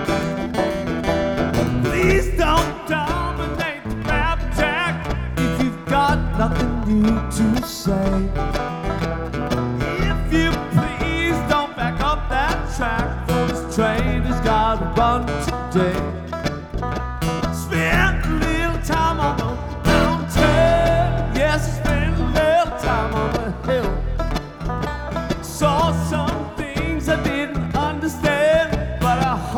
Please don't dominate the rap track if you've got nothing new to say. If you please don't back up that track, for this train has got to run today.